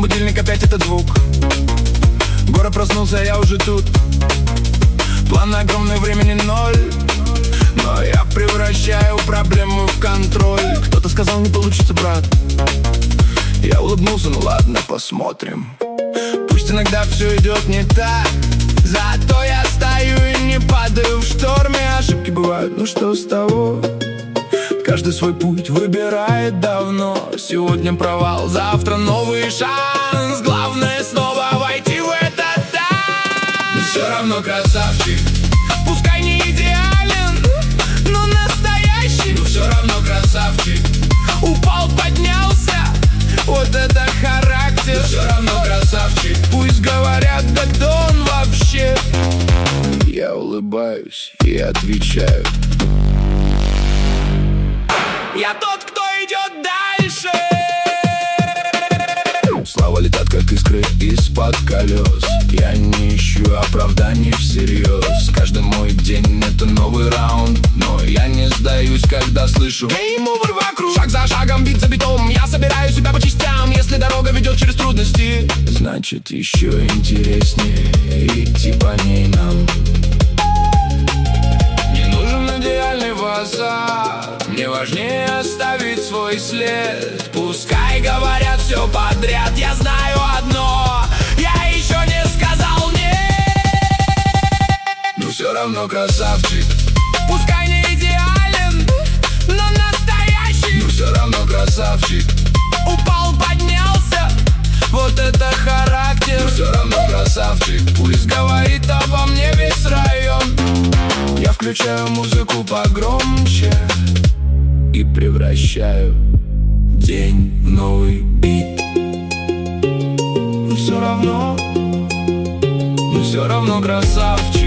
будильник, опять этот звук. Город проснулся, я уже тут. Планы огромные, времени ноль, но я превращаю проблему в контроль. Кто-то сказал, не получится, брат. Я улыбнулся, ну ладно, посмотрим. Пусть иногда все идет не так, зато я стою и не падаю в шторме. Ошибки бывают, ну что с того? Каждый свой путь выбирает давно. Сегодня провал, завтра новый шанс. Главное снова войти в этот танц. Но все равно красавчик. Пускай не идеален, но настоящий. Но все равно красавчик. Упал, поднялся, вот это характер. Но все равно красавчик. Пусть говорят, да кто он вообще. Я улыбаюсь и отвечаю: я тот, кто идет дальше. Слава летят, как искры из-под колес. Я не ищу оправданий всерьез. Каждый мой день — это новый раунд, но я не сдаюсь, когда слышу гейм-овер вокруг. Шаг за шагом, бит за битом, я собираю себя по частям. Если дорога ведет через трудности, значит еще интереснее идти по ней нам. Не нужен идеальный фасад, мне важнее оставить свой след. Пускай говорят все подряд, я знаю одно: я еще не сказал нет. Но все равно красавчик. Пускай не идеален, но настоящий. Но все равно красавчик. Упал, поднялся, вот это характер. Но все равно красавчик. Пусть говорит обо мне весь район. Я включаю музыку погромче и превращаю день в новый бит. Но все равно красавчик.